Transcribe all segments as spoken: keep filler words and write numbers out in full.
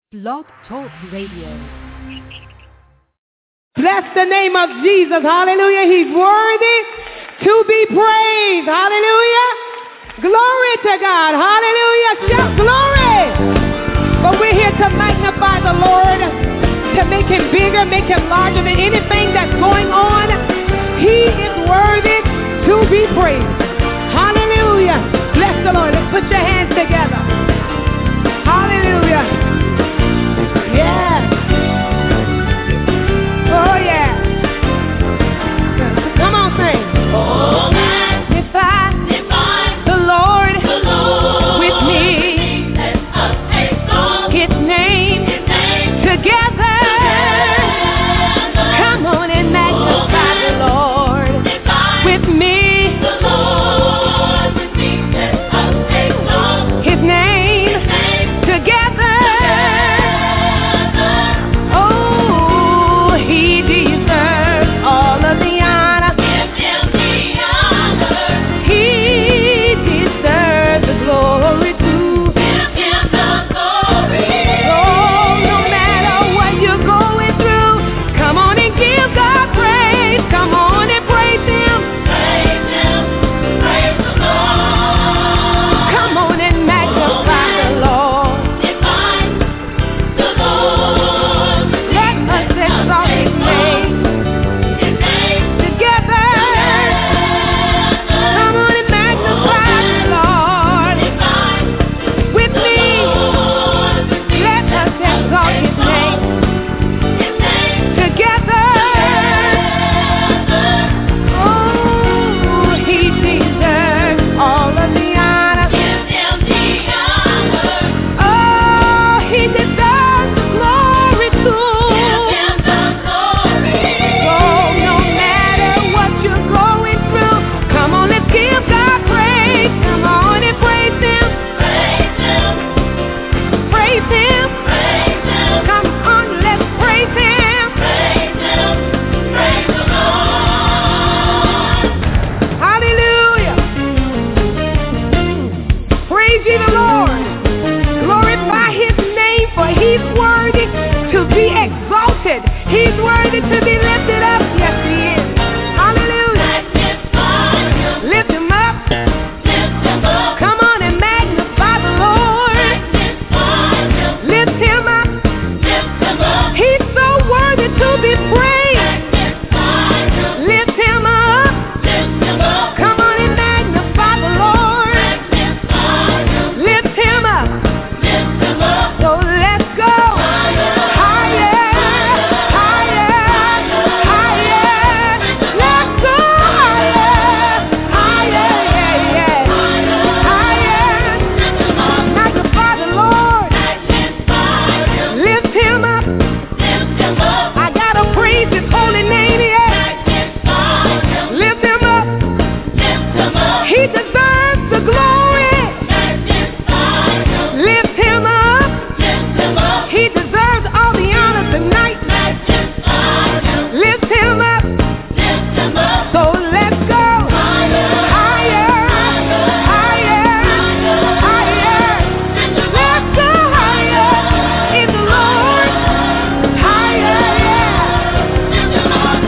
Blog Talk Radio. Bless the name of Jesus. Hallelujah. He's worthy to be praised. Hallelujah. Glory to God. Hallelujah. Shout glory. But we're here to magnify the Lord, to make him bigger, make him larger than anything that's going on. He is worthy to be praised. Hallelujah. Bless the Lord. Let's put your hands together. Hallelujah. Yes. Oh, yeah. Come on, sing. Oh, magnify the Lord, the Lord with me. Let us exalt His name, His name together. together. Come on and magnify the Lord Magnify with me. the Lord with me. Let us exalt His name, His name together. together. Oh, he deserves all of the honor. Give Him the honor. He deserves the glory too. Give Him the glory. Oh, no matter what you're going through, come on and give God praise. Come on and praise him. Praise Him. Praise the Lord. Come on and magnify the Lord. Divine, the Lord. Let us exalt his name His name together. Come on and magnify the Lord divine, with me. Lord. Let us exalt his name His name together. Oh, he deserves all of the honor. give Him the honor. Oh, he deserves the glory too. Give Him the glory. Oh, no matter what you're going through, come on, let's give God praise. Come on and praise him. Praise Him. Praise him. Praise Him. Come on, let's praise him. Praise Him. Praise the Lord. Hallelujah. Praise ye the Lord. Glorify his name, for he's worthy to be exalted. He's worthy to be lifted up. Yes, he is. Hallelujah. Magnify Him. Lift him up. Lift Him up. Come on and magnify the Lord. Magnify Him. Lift him up. Lift Him up. He's so worthy to be praised. Magnify Him. Lift him up. Lift Him up. Come on and magnify the Lord. Magnify Him. Lift him up. Lift Him up. So let's go higher, higher, higher. Let's go higher, higher, yeah, yeah. Higher. Magnify the Lord. Magnify Him. Lift him up. Lift Him up. I gotta praise his holy name, yeah. Magnify Him. Lift him up. Lift Him up. He deserves the glory. Magnify Him. Lift him up. Lift Him up. He deserves all the honor tonight. Magnify Him. Lift him up. Lift Him up. So let's go higher, higher, higher. Let's go higher in the Lord. Higher, yeah. Lift Him up.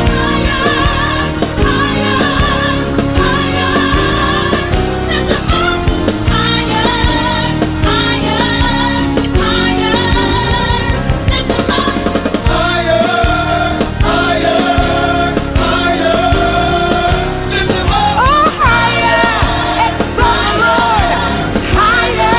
Oh, higher. Exalt the Lord. Higher.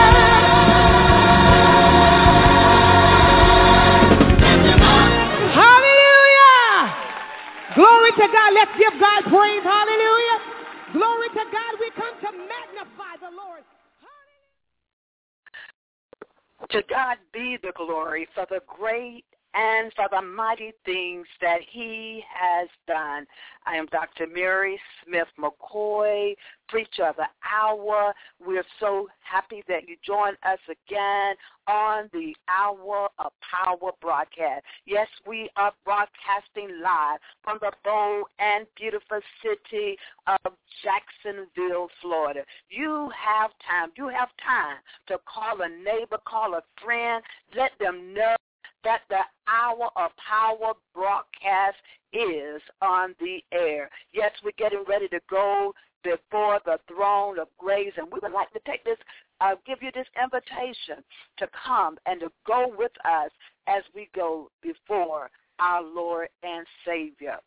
Hallelujah. Glory to God. Let's give God praise. Hallelujah. Glory to God. We come to magnify the Lord. To God be the glory for the great and for the mighty things that he has done. I am Doctor Mary Smith McCoy, Preacher of the Hour. We're so happy that you joined us again on the Hour of Power broadcast. Yes, we are broadcasting live from the bold and beautiful city of Jacksonville, Florida. You have time. You have time to call a neighbor, call a friend, let them know that the Hour of Power broadcast is on the air. Yes, we're getting ready to go before the throne of grace, and we would like to take this, uh, give you this invitation to come and to go with us as we go before our Lord and Savior.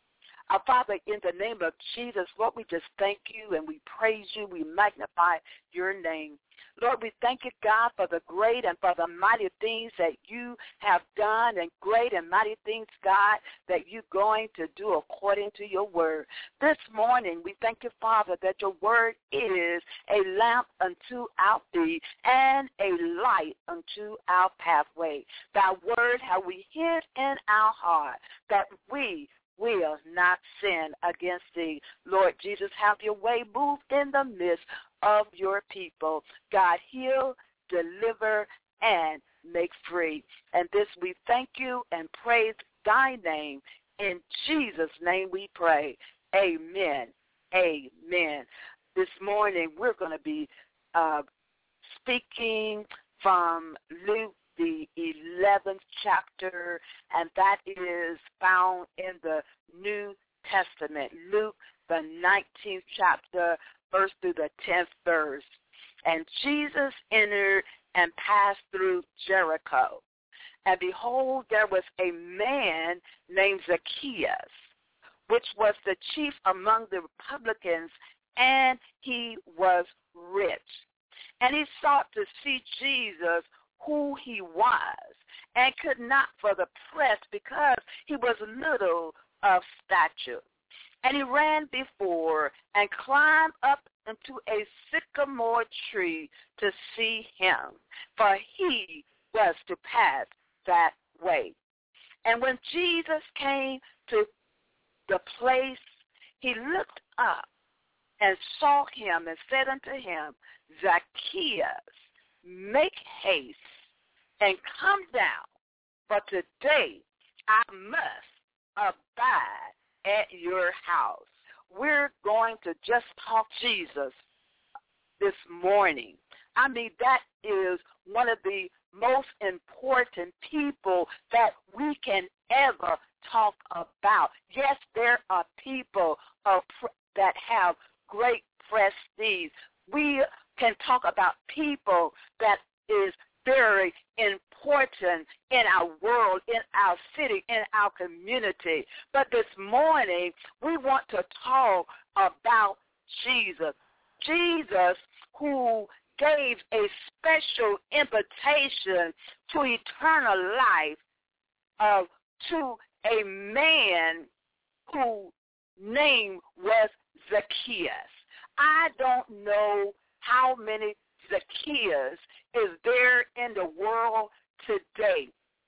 Our Father, in the name of Jesus, Lord, we just thank you and we praise you. We magnify your name. Lord, we thank you, God, for the great and for the mighty things that you have done, and great and mighty things, God, that you're going to do according to your word. This morning, we thank you, Father, that your word is a lamp unto our feet and a light unto our pathway. Thy word have we hid in our heart, that we will not sin against thee. Lord Jesus, have your way. Move in the midst of your people. God, heal, deliver, and make free. And this we thank you and praise thy name. In Jesus' name we pray. Amen. Amen. This morning we're going to be uh, speaking from Luke, the eleventh chapter, and that is found in the New Testament. Luke, the nineteenth chapter, verse through the tenth verse. And Jesus entered and passed through Jericho. And behold, there was a man named Zacchaeus, which was the chief among the publicans, and he was rich. And he sought to see Jesus, who he was, and could not for the press, because he was little of stature. And he ran before and climbed up into a sycamore tree to see him, for he was to pass that way. And when Jesus came to the place, he looked up and saw him and said unto him, Zacchaeus, make haste and come down, for today I must abide at your house. We're going to just talk Jesus this morning. I mean, that is one of the most important people that we can ever talk about. Yes, there are people of, that have great prestige. We can talk about people that is very important in our world, in our city, in our community. But this morning, we want to talk about Jesus. Jesus, who gave a special invitation to eternal life uh, to a man whose name was Zacchaeus. I don't know how many Zacchaeus is there in the world today.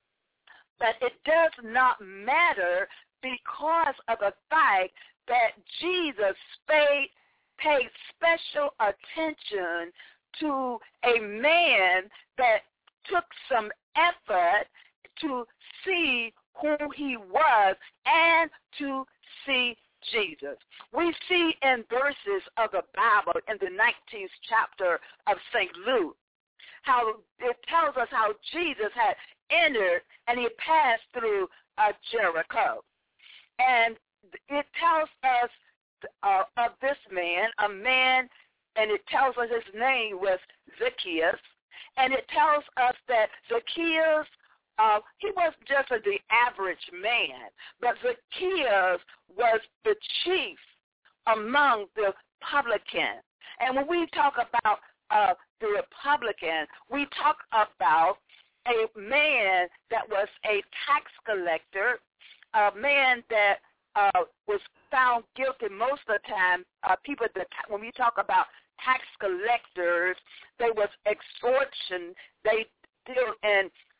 But it does not matter, because of the fact that Jesus paid, paid special attention to a man that took some effort to see who he was and to see Jesus. We see in verses of the Bible in the nineteenth chapter of Saint Luke how it tells us how Jesus had entered and he passed through uh, Jericho. And it tells us uh, of this man, a man, and it tells us his name was Zacchaeus. And it tells us that Zacchaeus, Uh, he wasn't just a, the average man, but Zacchaeus was the chief among the publicans. And when we talk about uh, the Republican, we talk about a man that was a tax collector, a man that uh, was found guilty most of the time. Uh, people that when we talk about tax collectors, they was extortion. They deal in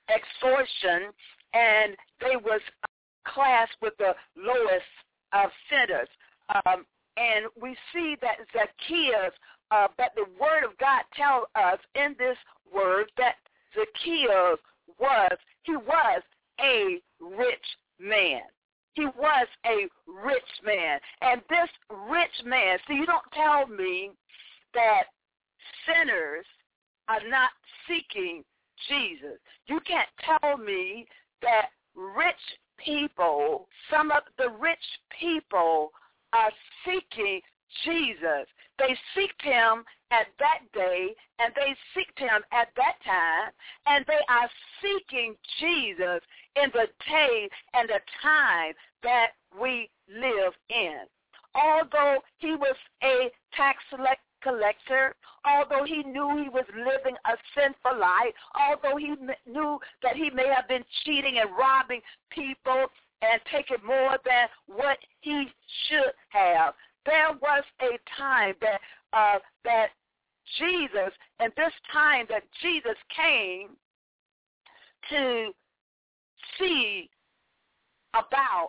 extortion, and they was classed with the lowest of sinners. Um, and we see that Zacchaeus, uh, but the word of God tells us in this word that Zacchaeus was, he was a rich man. He was a rich man. And this rich man, see, you don't tell me that sinners are not seeking Jesus. You can't tell me that rich people, some of the rich people are seeking Jesus. They seeked him at that day, and they seeked him at that time, and they are seeking Jesus in the day and the time that we live in. Although he was a tax collector, although he knew he was living a sinful life, although he knew that he may have been cheating and robbing people and taking more than what he should have, there was a time that uh, that Jesus, and this time that Jesus came to see about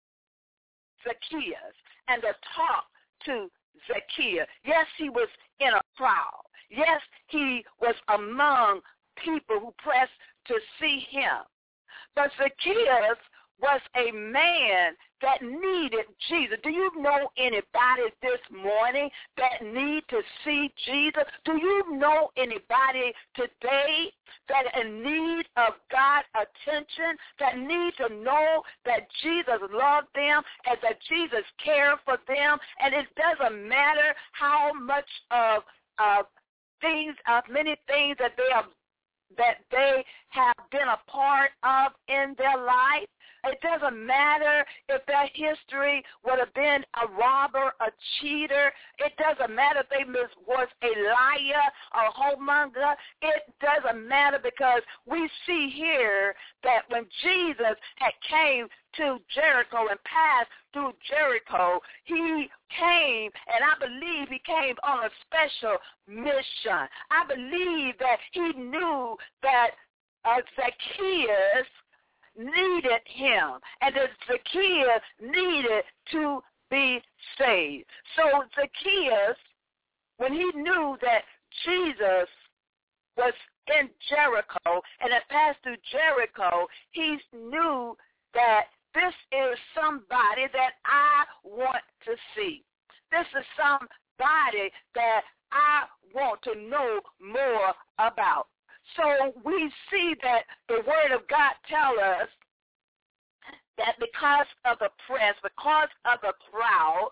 Zacchaeus and to talk to Zacchaeus. Yes, he was in a crowd. Yes, he was among people who pressed to see him. But Zacchaeus was a man that needed Jesus. Do you know anybody this morning that need to see Jesus? Do you know anybody today that in need of God's attention, that need to know that Jesus loved them and that Jesus cared for them? And it doesn't matter how much of uh, things, of many things that they have that they have been a part of in their life. It doesn't matter if their history would have been a robber, a cheater. It doesn't matter if they was a liar, a whoremonger. It doesn't matter, because we see here that when Jesus had came to Jericho and passed through Jericho, he came, and I believe he came on a special mission. I believe that he knew that uh, Zacchaeus needed him, and that Zacchaeus needed to be saved. So Zacchaeus, when he knew that Jesus was in Jericho and had passed through Jericho, he knew that this is somebody that I want to see. This is somebody that I want to know more about. So we see that the Word of God tells us that because of the press, because of the crowd,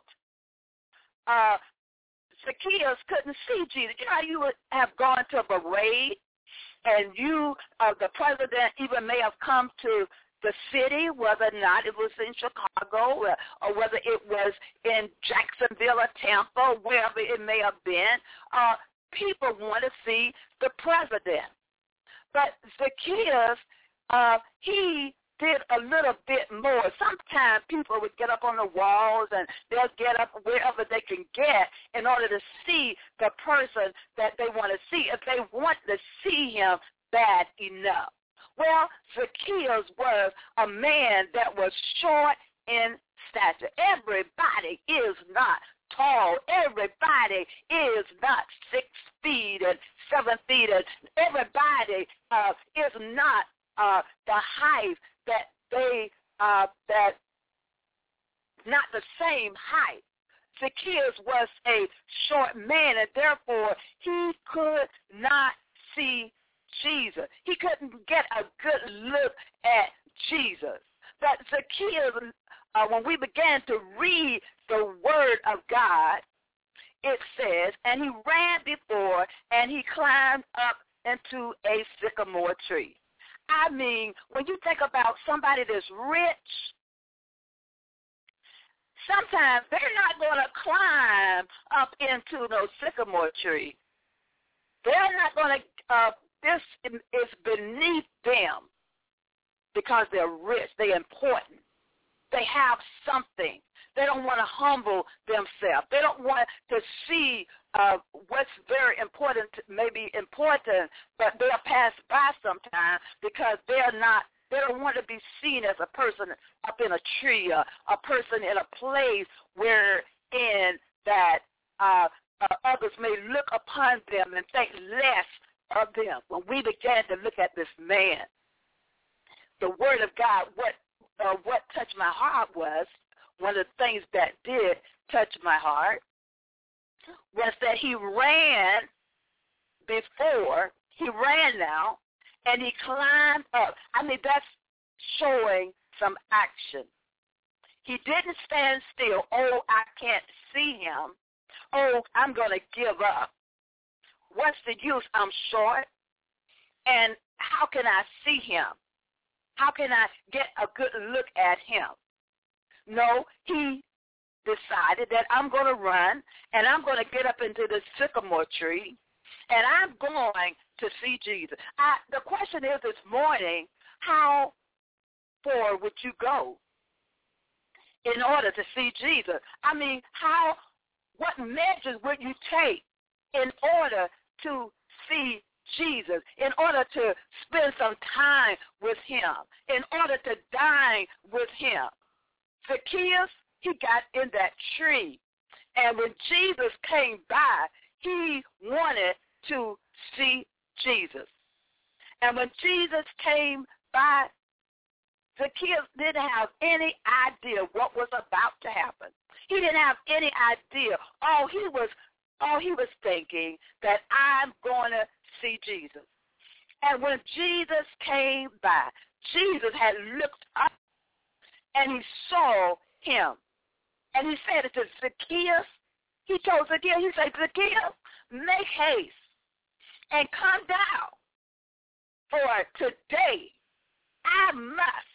uh, Zacchaeus couldn't see Jesus. You know how you would have gone to a parade, and you, uh, the president, even may have come to the city, whether or not it was in Chicago or, or whether it was in Jacksonville or Tampa, wherever it may have been. Uh, people want to see the president. But Zacchaeus, uh, he did a little bit more. Sometimes people would get up on the walls, and they'll get up wherever they can get in order to see the person that they want to see, if they want to see him bad enough. Well, Zacchaeus was a man that was short in stature. Everybody is not tall. Everybody is not six feet and seven feet. And everybody uh, is not uh, the height that they, uh, that not the same height. Zacchaeus was a short man, and therefore he could not see Jesus. He couldn't get a good look at Jesus. But Zacchaeus, uh, when we began to read the Word of God, it says, and he ran before, and he climbed up into a sycamore tree. I mean, when you think about somebody that's rich, sometimes they're not going to climb up into no sycamore tree. They're not going to, uh, this is beneath them because they're rich, they're important. They have something. They don't want to humble themselves. They don't want to see uh, what's very important, maybe important, but they'll pass by sometimes because they're not, they don't want to be seen as a person up in a tree, or a person in a place wherein that uh, uh, others may look upon them and think less of them. When we began to look at this man, the Word of God, what uh, what touched my heart was, one of the things that did touch my heart was that he ran before, he ran now, and he climbed up. I mean, that's showing some action. He didn't stand still. Oh, I can't see him. Oh, I'm going to give up. What's the use? I'm short. And how can I see him? How can I get a good look at him? No, he decided that I'm going to run, and I'm going to get up into the sycamore tree, and I'm going to see Jesus. I, the question is this morning, how far would you go in order to see Jesus? I mean, how, what measures would you take in order to see Jesus, in order to spend some time with him, in order to dine with him? Zacchaeus, he got in that tree, and when Jesus came by, he wanted to see Jesus. And when Jesus came by, Zacchaeus didn't have any idea what was about to happen. He didn't have any idea. All he was, all he was thinking that I'm going to see Jesus. And when Jesus came by, Jesus had looked up and he saw him. And he said to Zacchaeus, he told Zacchaeus, he said, Zacchaeus, make haste and come down, for today I must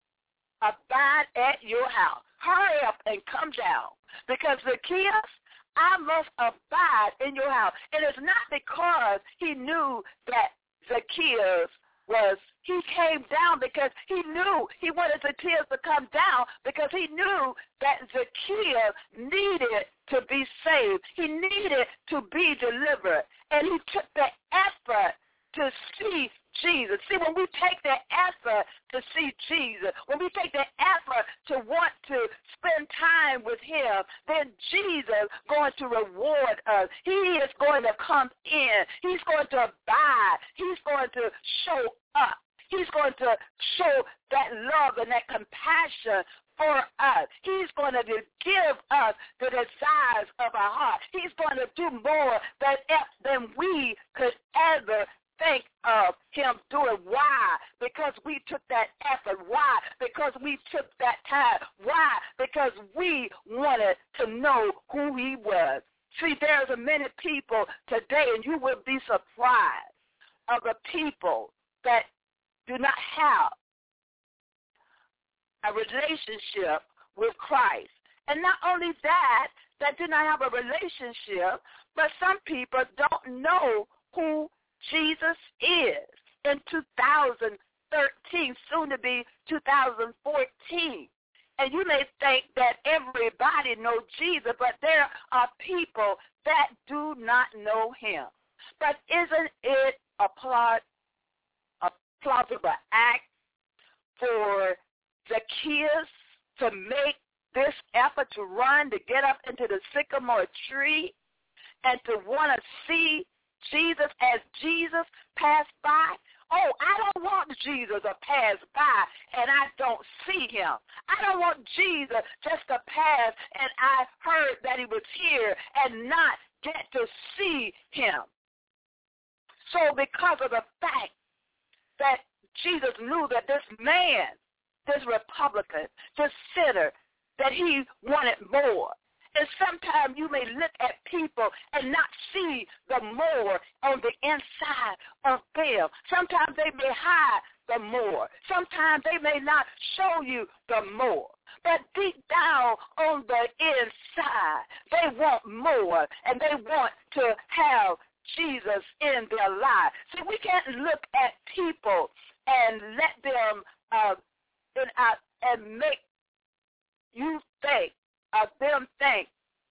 abide at your house. Hurry up and come down, because Zacchaeus, I must abide in your house. And it's not because he knew that Zacchaeus was, he came down because he knew he wanted Zacchaeus to come down because he knew that Zacchaeus needed to be saved. He needed to be delivered. And he took the effort to see Jesus. See, when we take the effort to see Jesus, when we take the effort to want to spend time with him, then Jesus is going to reward us. He is going to come in. He's going to abide. He's going to show up. He's going to show that love and that compassion for us. He's going to give us the desires of our heart. He's going to do more than, than we could ever think of him doing. Why? Because we took that effort. Why? Because we took that time. Why? Because we wanted to know who he was. See, there's a many people today, and you will be surprised of the people that do not have a relationship with Christ. And not only that, that do not have a relationship, but some people don't know who Jesus is in two thousand thirteen, soon to be two thousand fourteen. And you may think that everybody knows Jesus, but there are people that do not know him. But isn't it a plot, a plausible act for Zacchaeus to make this effort to run, to get up into the sycamore tree, and to want to see Jesus as Jesus passed by? Oh, I don't want Jesus to pass by and I don't see him. I don't want Jesus just to pass and I heard that he was here and not get to see him. So because of the fact that Jesus knew that this man, this Republican, this sinner, that he wanted more. And sometimes you may look at people and not see the more on the inside of them. Sometimes they may hide the more. Sometimes they may not show you the more. But deep down on the inside, they want more, and they want to have Jesus in their life. See, we can't look at people and let them uh, in, uh, and make you think of them think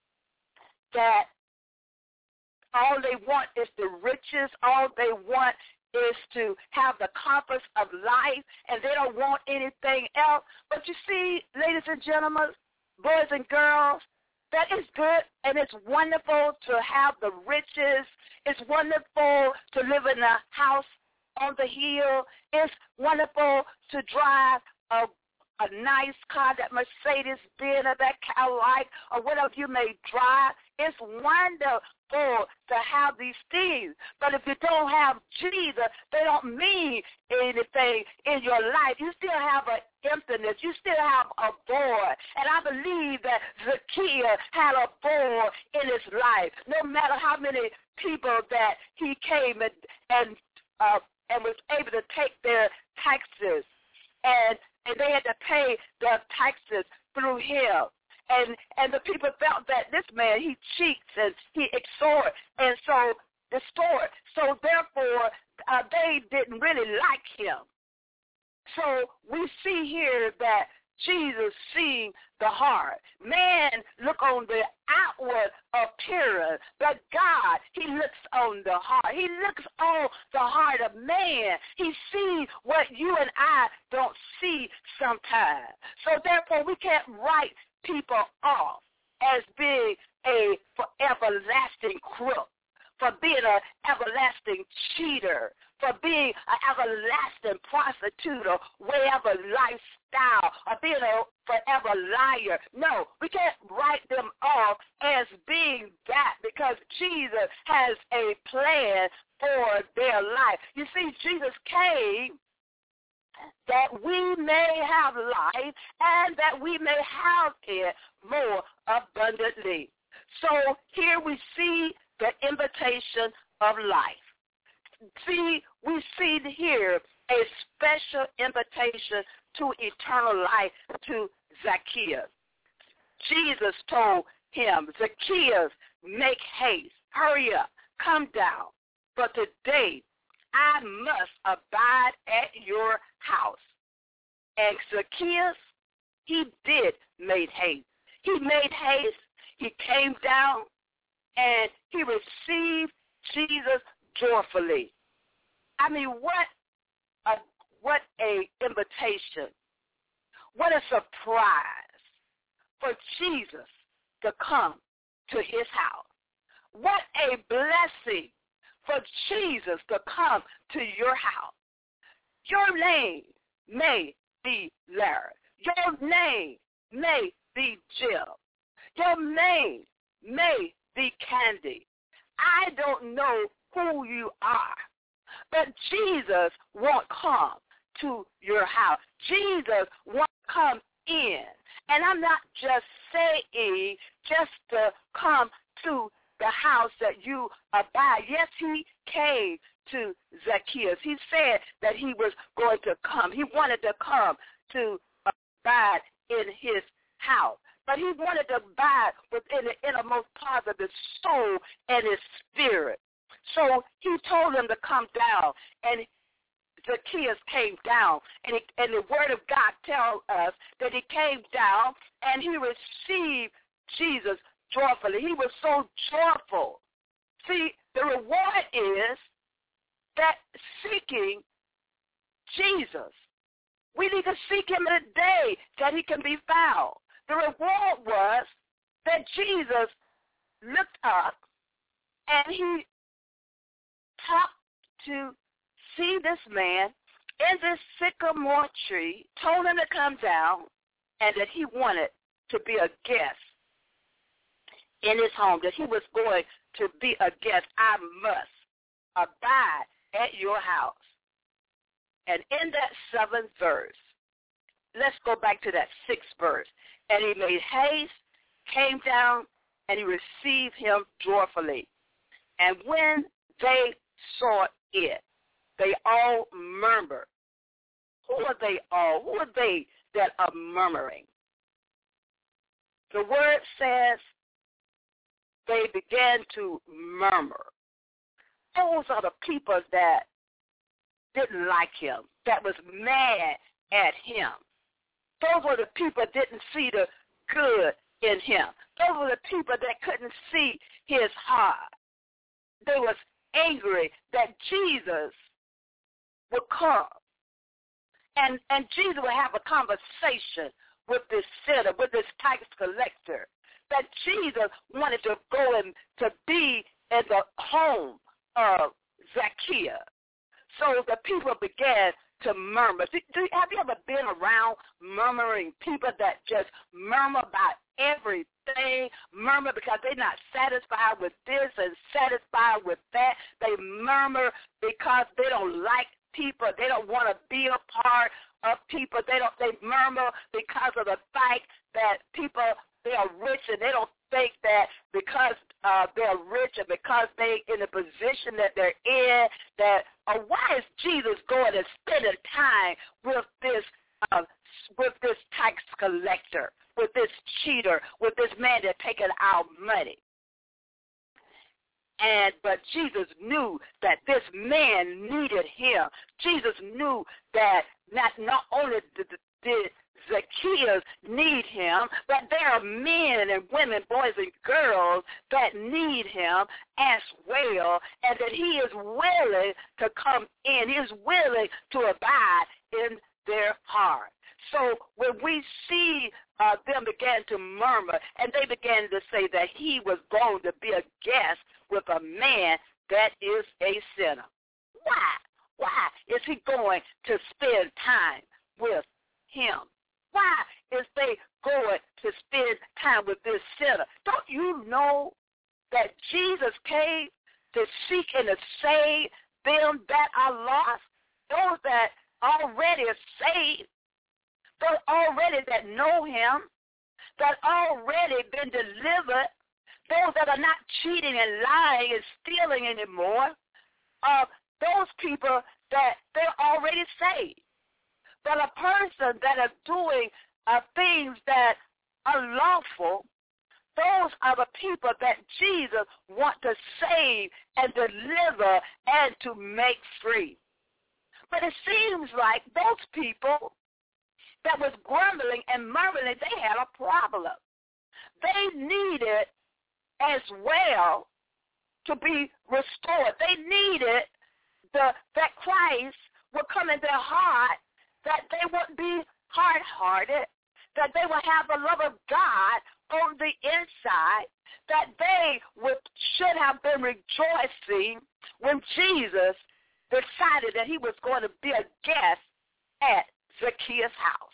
that all they want is the riches, all they want is to have the comforts of life, and they don't want anything else. But you see, ladies and gentlemen, boys and girls, that is good, and it's wonderful to have the riches. It's wonderful to live in a house on the hill. It's wonderful to drive a a nice car, that Mercedes-Benz or that Cadillac or whatever you may drive. It's wonderful to have these things. But if you don't have Jesus, they don't mean anything in your life. You still have an emptiness. You still have a void. And I believe that Zacchaeus had a void in his life. No matter how many people that he came and and, uh, and was able to take their taxes, and and they had to pay the taxes through him. And and the people felt that this man, he cheats and he extorts and so distort. So therefore, uh, they didn't really like him. So we see here that Jesus seeing the heart. Man look on the outward appearance, but God, he looks on the heart. He looks on the heart of man. He sees what you and I don't see sometimes. So therefore, we can't write people off as being a for everlasting crook, for being an everlasting cheater, for being an everlasting prostitute or whatever lifestyle, or being a forever liar. No, we can't write them off as being that, because Jesus has a plan for their life. You see, Jesus came that we may have life and that we may have it more abundantly. So here we see the invitation of life. See, we see here a special invitation to eternal life to Zacchaeus. Jesus told him, Zacchaeus, make haste, hurry up, come down, for today I must abide at your house. And Zacchaeus, he did make haste. He made haste, he came down, and he received Jesus joyfully. I mean, what a what a invitation. What a surprise for Jesus to come to his house. What a blessing for Jesus to come to your house. Your name may be Larry. Your name may be Jill. Your name may be Candy. I don't know who you are, but Jesus won't come to your house. Jesus won't come in. And I'm not just saying just to come to the house that you abide. Yes, he came to Zacchaeus. He said that he was going to come. He wanted to come to abide in his house. But he wanted to abide within the innermost part of his soul and his spirit. So he told him to come down, and Zacchaeus came down. And, he, and the word of God tells us that he came down and he received Jesus joyfully. He was so joyful. See, the reward is that seeking Jesus. We need to seek him in a day that he can be found. The reward was that Jesus looked up and he talked to see this man in this sycamore tree, told him to come down, and that he wanted to be a guest in his home, that he was going to be a guest. I must abide at your house. And in that seventh verse, let's go back to that sixth verse. And he made haste, came down, and he received him joyfully. And when they saw it, they all murmured. Who are they all? Who are they that are murmuring? The word says they began to murmur. Those are the people that didn't like him, that was mad at him. Those were the people that didn't see the good in him. Those were the people that couldn't see his heart. They was angry that Jesus would come. And, and Jesus would have a conversation with this sinner, with this tax collector. That Jesus wanted to go and to be in the home of Zacchaeus. So the people began to murmur. Do, do, have you ever been around murmuring people that just murmur about everything, murmur because they're not satisfied with this and satisfied with that? They murmur because they don't like people. They don't want to be a part of people. They don't. They murmur because of the fact that people, they are rich, and they don't think that because uh, they're rich and because they in the position that they're in, that uh, why is Jesus going and spending time with this uh, with this tax collector, with this cheater, with this man that's taking our money? And but Jesus knew that this man needed him. Jesus knew that not not only did, did Zacchaeus need him, but there are men and women, boys and girls that need him as well, and that he is willing to come in. He is willing to abide in their heart. So when we see uh, them begin to murmur, and they began to say that he was going to be a guest with a man that is a sinner. Why? Why is he going to spend time with him? Why is they going to spend time with this sinner? Don't you know that Jesus came to seek and to save them that are lost? Those that already are saved, those already that know him, that already been delivered, those that are not cheating and lying and stealing anymore, uh, those people that they're already saved. But a person that are doing uh, things that are lawful, those are the people that Jesus wants to save and deliver and to make free. But it seems like those people that was grumbling and murmuring, they had a problem. They needed as well to be restored. They needed the, that Christ would come in their heart, that they wouldn't be hard-hearted, that they would have the love of God on the inside, that they would, should have been rejoicing when Jesus decided that he was going to be a guest at Zacchaeus' house.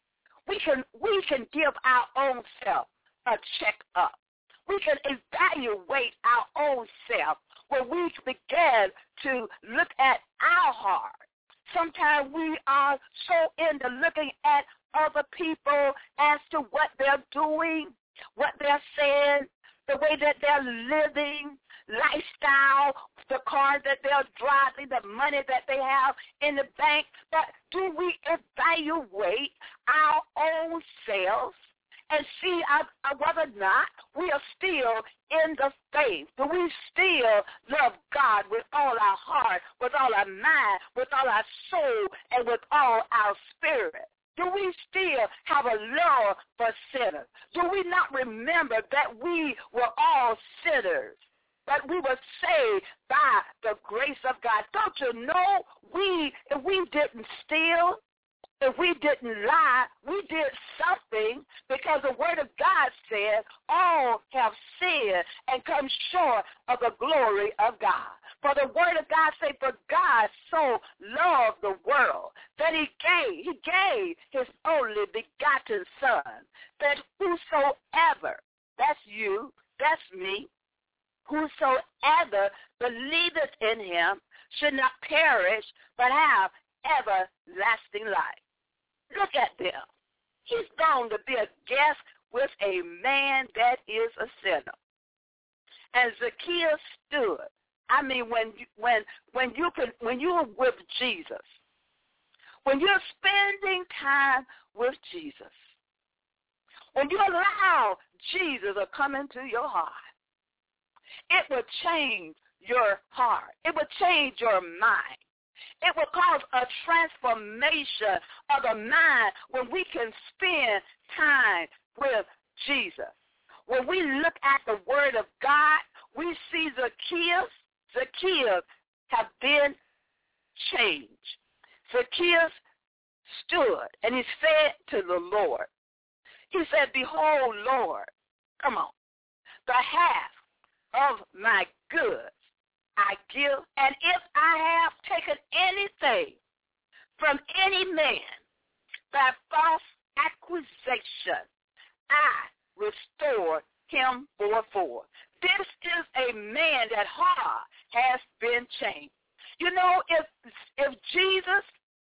We can, we can give our own self a check-up. We can evaluate our own self when we begin to look at our heart. Sometimes we are so into looking at other people as to what they're doing, what they're saying, the way that they're living, lifestyle, the cars that they're driving, the money that they have in the bank. But do we evaluate our own selves and see uh, uh, whether or not we are still in the faith? Do we still love God with all our heart, with all our mind, with all our soul, and with all our spirit? Do we still have a love for sinners? Do we not remember that we were all sinners, that we were saved by the grace of God? Don't you know we, if we didn't steal, if we didn't lie, we did something, because the word of God says all have sinned and come short of the glory of God. For the word of God says, for God so loved the world that he gave, he gave his only begotten son, that whosoever, that's you, that's me, whosoever believeth in him should not perish but have everlasting life. Look at them. He's going to be a guest with a man that is a sinner. And Zacchaeus stood. I mean, when you, when when you can when you're with Jesus, when you're spending time with Jesus, when you allow Jesus to come into your heart, it will change your heart. It will change your mind. It will cause a transformation of the mind when we can spend time with Jesus. when we look at the word of God, we see Zacchaeus, Zacchaeus have been changed. Zacchaeus stood and he said to the Lord, he said, behold, Lord, come on, the half of my goods I give, and if I have taken anything from any man by false accusation, I restore him fourfold. This is a man that heart has been changed. You know, if if Jesus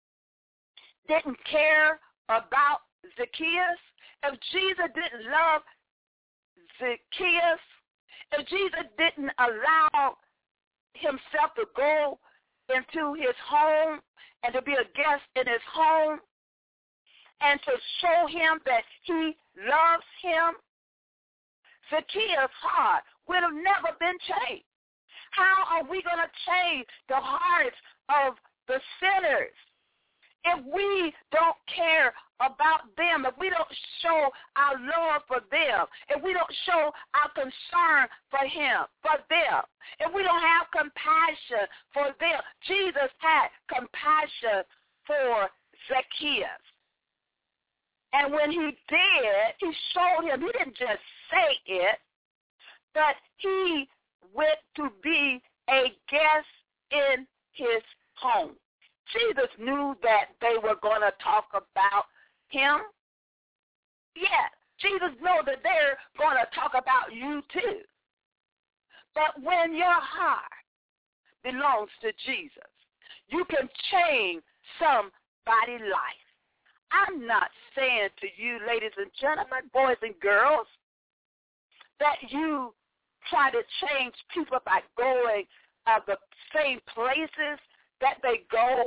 didn't care about Zacchaeus, if Jesus didn't love Zacchaeus, if Jesus didn't allow himself to go into his home and to be a guest in his home and to show him that he loves him, Zacchaeus' heart would have never been changed. How are we going to change the hearts of the sinners if we don't care about them, if we don't show our love for them, if we don't show our concern for him, for them, if we don't have compassion for them? Jesus had compassion for Zacchaeus. And when he did, he showed him, he didn't just say it, but he went to be a guest in his home. Jesus knew that they were going to talk about him. Yeah, Jesus knows that they're going to talk about you too. But when your heart belongs to Jesus, you can change somebody's life. I'm not saying to you, ladies and gentlemen, boys and girls, that you try to change people by going uh, the same places that they go,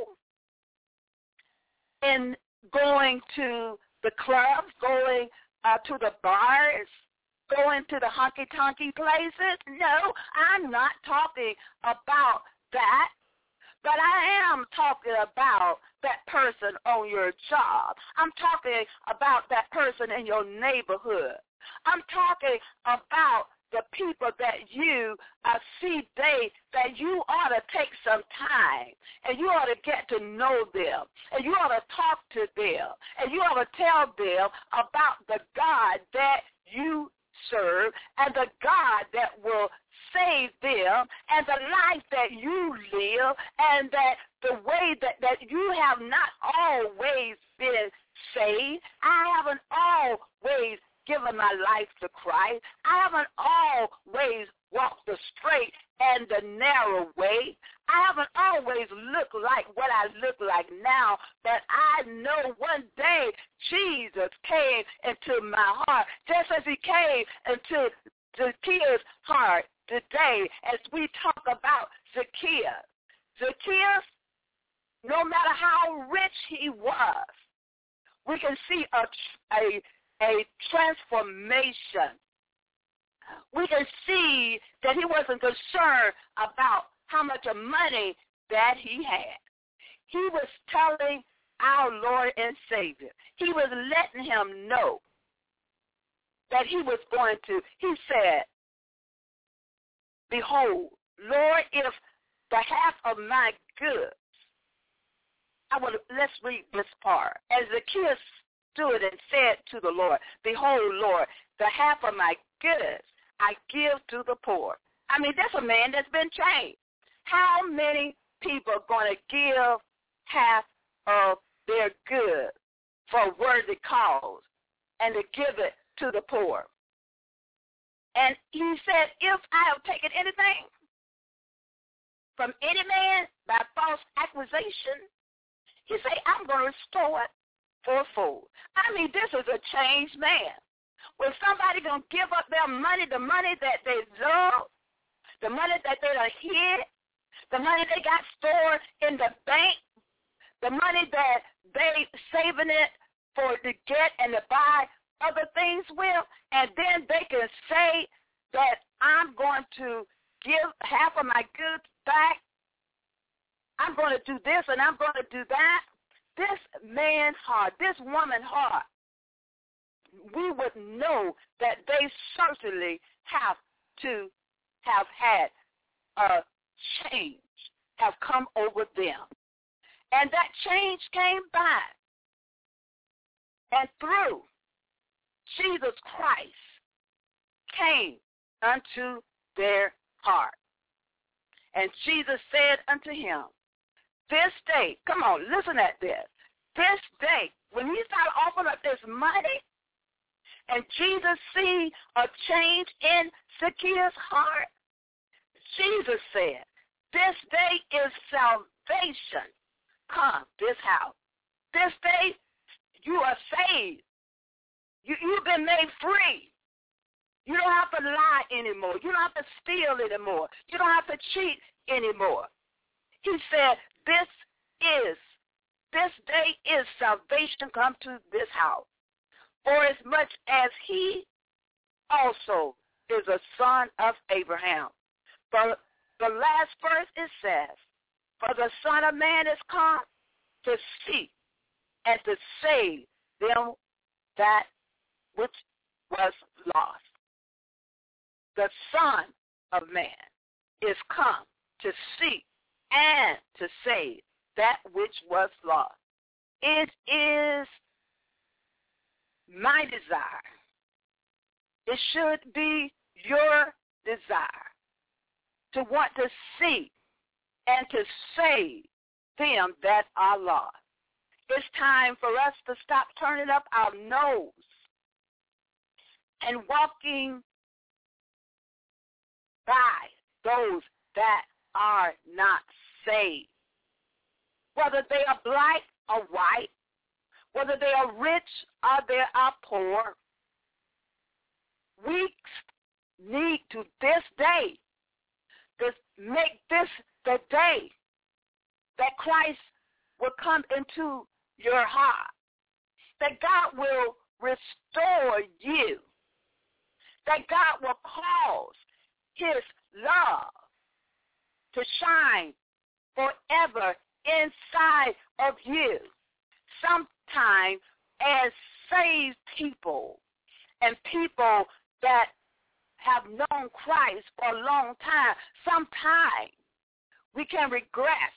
and going to the clubs, going uh, to the bars, going to the honky-tonky places. No, I'm not talking about that. But I am talking about that person on your job. I'm talking about that person in your neighborhood. I'm talking about the people that you uh, see they, that you ought to take some time, and you ought to get to know them, and you ought to talk to them, and you ought to tell them about the God that you serve and the God that will save them and the life that you live, and that the way that, that you have not always been saved. I haven't always given my life to Christ. I haven't always walked the straight and the narrow way. I haven't always looked like what I look like now, but I know one day Jesus came into my heart, just as he came into Zacchaeus' heart today as we talk about Zacchaeus. Zacchaeus, no matter how rich he was, we can see a, a a transformation. We can see that he wasn't concerned about how much of money that he had. He was telling our Lord and Savior, he was letting him know that he was going to, he said, behold, Lord, if the half of my goods, I want to, let's read this part. As Zacchaeus stood and said to the Lord, behold, Lord, the half of my goods I give to the poor. I mean, that's a man that's been changed. How many people are going to give half of their goods for a worthy cause and to give it to the poor? And he said, if I have taken anything from any man by false accusation, he said, I'm going to restore it fourfold. I mean, this is a changed man. When somebody going to give up their money, the money that they love, the money that they done hid, the money they got stored in the bank, the money that they saving it for to get and to buy other things with, and then they can say that I'm going to give half of my goods back. I'm going to do this and I'm going to do that. This man's heart, this woman's heart we would know that they certainly have to have had a change have come over them. And that change came by and through Jesus Christ came unto their heart. And Jesus said unto him, this day, come on, listen at this. This day, when he started offering up this money, and Jesus see a change in Zacchaeus' heart, Jesus said, this day is salvation. Come, this house. This day, you are saved. You, you've been made free. You don't have to lie anymore. You don't have to steal anymore. You don't have to cheat anymore. He said, this is, this day is salvation come to this house. For as much as he also is a son of Abraham. For the last verse it says, for the Son of Man is come to seek and to save them that which was lost. The Son of Man is come to seek and to save that which was lost. It is my desire. It should be your desire to want to seek and to save them that are lost. It's time for us to stop turning up our nose and walking by those that are not saved. Whether they are black or white, whether they are rich or they are poor, we need to this day to make this the day that Christ will come into your heart, that God will restore you, that God will cause his love to shine forever inside of you. Sometimes as saved people and people that have known Christ for a long time, sometimes we can regress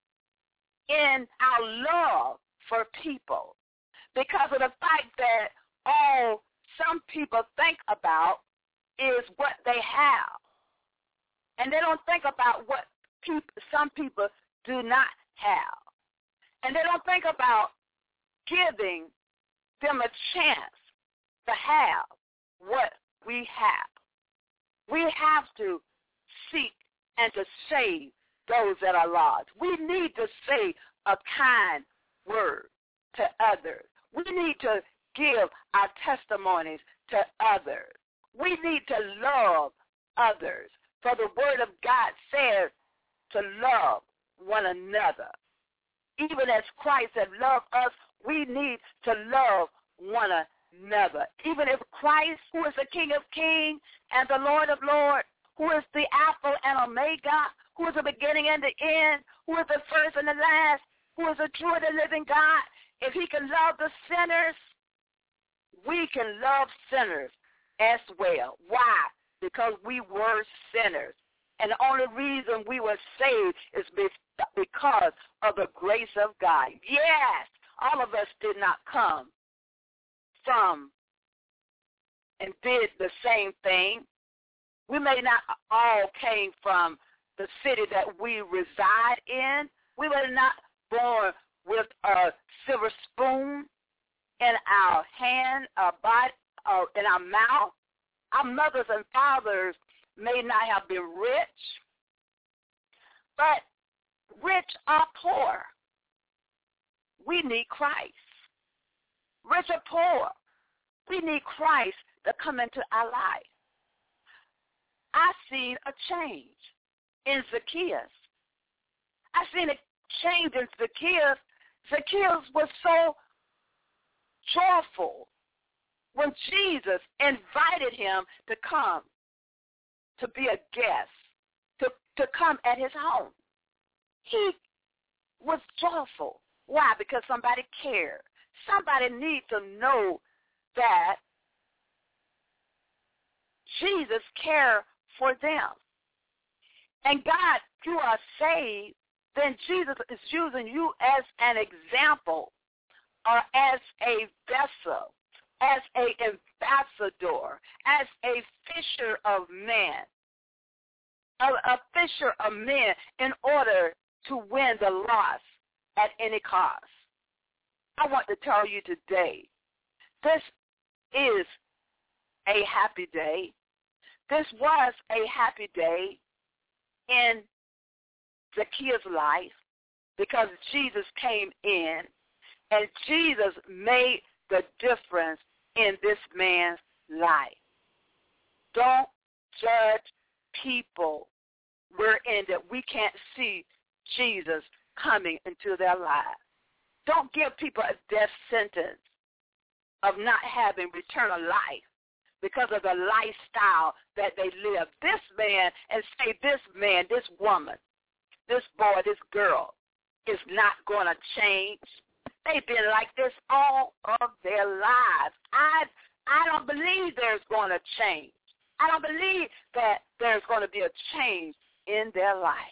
in our love for people because of the fact that all some people think about is what they have. And they don't think about what people, some people do not have. And they don't think about giving them a chance to have what we have. We have to seek and to save those that are lost. We need to say a kind word to others. We need to give our testimonies to others. We need to love others. For the word of God says to love one another. Even as Christ has loved us, we need to love one another. Even if Christ, who is the King of Kings and the Lord of Lords, who is the Alpha and Omega, who is the beginning and the end, who is the first and the last, who is the true and the living God, if he can love the sinners, we can love sinners as well. Why? Because we were sinners. And the only reason we were saved is because of the grace of God. Yes, all of us did not come from and did the same thing. We may not all came from the city that we reside in. We were not born with a silver spoon in our hand, our body, or in our mouth. Our mothers and fathers may not have been rich, but rich or poor, we need Christ. Rich or poor, we need Christ to come into our life. I seen a change in Zacchaeus. I seen a change in Zacchaeus. Zacchaeus was so joyful when Jesus invited him to come, to be a guest, to, to come at his home. He was joyful. Why? Because somebody cared. Somebody needs to know that Jesus cared for them. And God, you are saved, then Jesus is using you as an example or as a vessel, as an ambassador, as a fisher of men, a, a fisher of men in order to win the lost at any cost. I want to tell you today, this is a happy day. This was a happy day in Zacchaeus' life because Jesus came in and Jesus made the difference in this man's life. Don't judge people wherein that we can't see Jesus coming into their lives. Don't give people a death sentence of not having eternal life because of the lifestyle that they live. This man, and say this man, this woman, this boy, this girl is not going to change. They've been like this all of their lives. I I don't believe there's going to change. I don't believe that there's going to be a change in their life.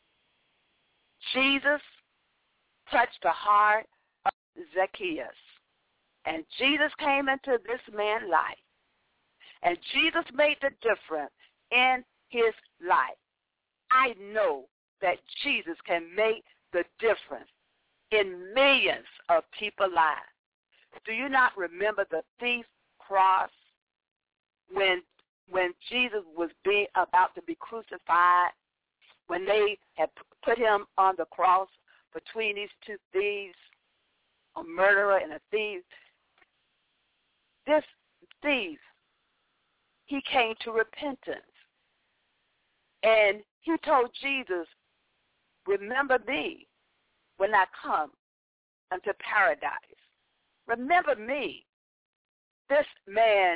Jesus touched the heart of Zacchaeus. And Jesus came into this man's life. And Jesus made the difference in his life. I know that Jesus can make the difference in millions of people's lives. Do you not remember the thief cross when when Jesus was being about to be crucified, when they had put him on the cross between these two thieves, a murderer and a thief? This thief, he came to repentance. And he told Jesus, remember me when I come unto paradise. Remember me. This man,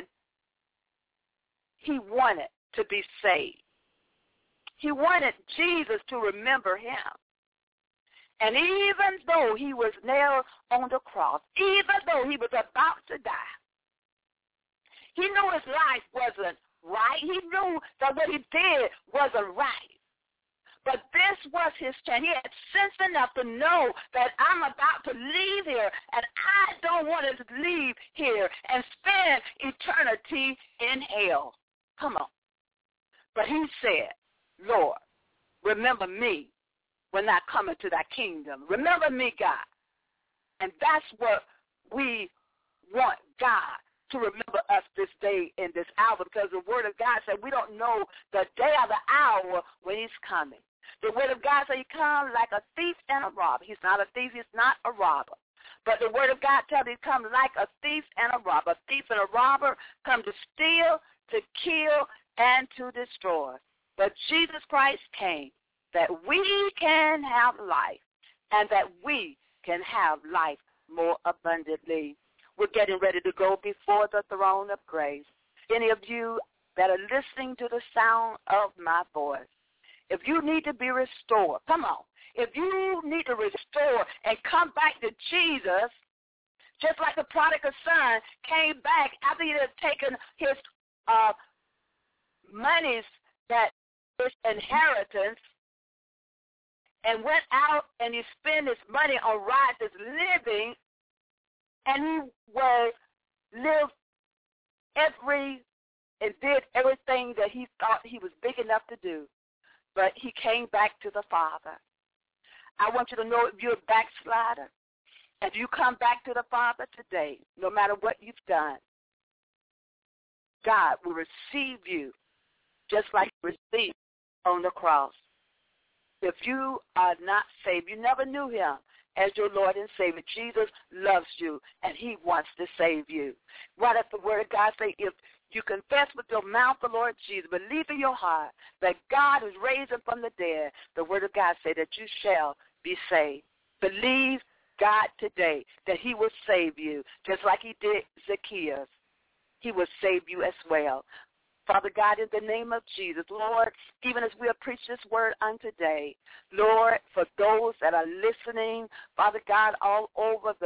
he wanted to be saved. He wanted Jesus to remember him. And even though he was nailed on the cross, even though he was about to die, he knew his life wasn't right. He knew that what he did wasn't right. But this was his chance. He had sense enough to know that I'm about to leave here, and I don't want to leave here and spend eternity in hell. Come on. But he said, Lord, remember me when I come into thy kingdom. Remember me, God. And that's what we want God to remember us this day in this hour, because the word of God said we don't know the day or the hour when he's coming. The word of God said he comes like a thief and a robber. He's not a thief. He's not a robber. But the word of God tells he comes like a thief and a robber. A thief and a robber come to steal, to kill, and to destroy. But Jesus Christ came that we can have life and that we can have life more abundantly. We're getting ready to go before the throne of grace. Any of you that are listening to the sound of my voice, if you need to be restored, come on. If you need to restore and come back to Jesus, just like the prodigal son came back after he had taken his uh, monies, that his inheritance, and went out and he spent his money on riotous living, and he was lived every and did everything that he thought he was big enough to do. But he came back to the Father. I want you to know, if you're a backslider, if you come back to the Father today, no matter what you've done, God will receive you just like he received on the cross. If you are not saved, you never knew him as your Lord and Savior, Jesus loves you, and he wants to save you. Right at the word of God say, if you confess with your mouth the Lord Jesus, believe in your heart that God is raised him from the dead, the word of God say that you shall be saved. Believe God today that he will save you, just like he did Zacchaeus. He will save you as well. Father God, in the name of Jesus, Lord, even as we have preached this word on today, Lord, for those that are listening, Father God, all over the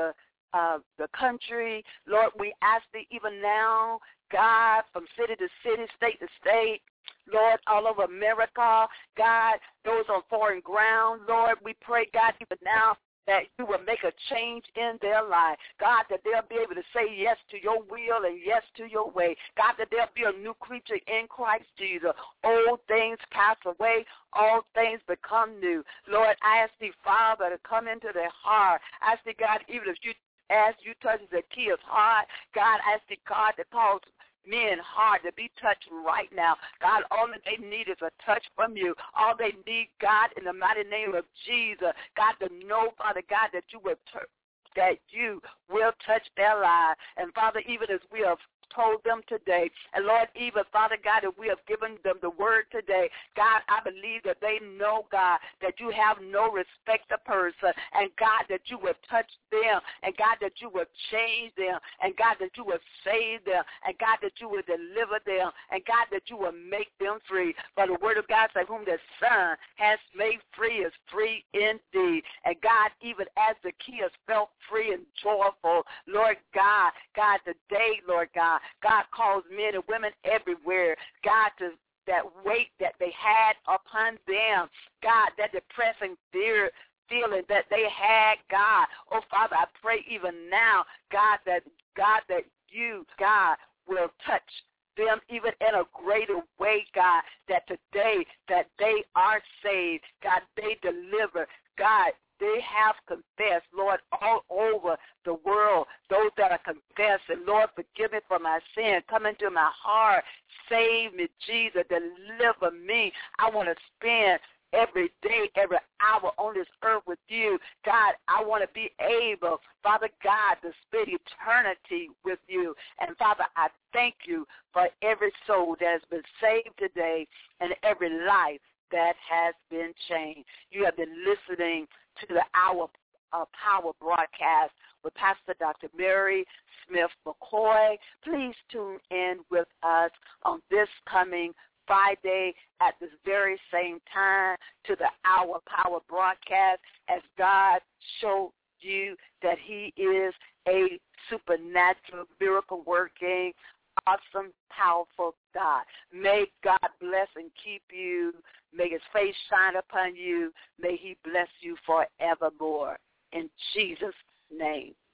uh, the country. Lord, we ask thee even now, God, from city to city, state to state, Lord, all over America, God, those on foreign ground, Lord, we pray, God, even now, that you will make a change in their life. God, that they'll be able to say yes to your will and yes to your way. God, that they'll be a new creature in Christ Jesus. Old things pass away, all things become new. Lord, I ask thee, Father, to come into their heart. I ask thee, God, even if you ask you touch the kid's heart, God, I ask thee, God, to cause men hard to be touched right now. God, all that they need is a touch from you. All they need, God, in the mighty name of Jesus, God, to know, Father God, that you will t- that you will touch their lives. And Father, even as we have told them today, and Lord, even Father God, that we have given them the word today, God, I believe that they know, God, that you have no respect of person, and God, that you will touch them, and God, that you will change them, and God, that you will save them, and God, that you will deliver them, and God, that you will make them free. For the word of God says, whom the Son has made free is free indeed. And God, even as the kids felt free and joyful, Lord God, God, today, Lord God, God calls men and women everywhere, God, to that weight that they had upon them, God, that depressing fear, feeling that they had, God. Oh, Father, I pray even now, God, that God, that you, God, will touch them even in a greater way, God, that today that they are saved, God, they deliver, God, they have confessed, Lord, all over the world, those that are confessing, Lord, forgive me for my sin. Come into my heart. Save me, Jesus. Deliver me. I want to spend every day, every hour on this earth with you. God, I want to be able, Father God, to spend eternity with you. And, Father, I thank you for every soul that has been saved today and every life that has been changed. You have been listening to the Hour uh, Power broadcast with Pastor Doctor Mary Smith McCoy. Please tune in with us on this coming Friday at this very same time to the Hour Power broadcast as God showed you that he is a supernatural, miracle-working, awesome, powerful God. May God bless and keep you. May his face shine upon you. May he bless you forevermore. In Jesus' name.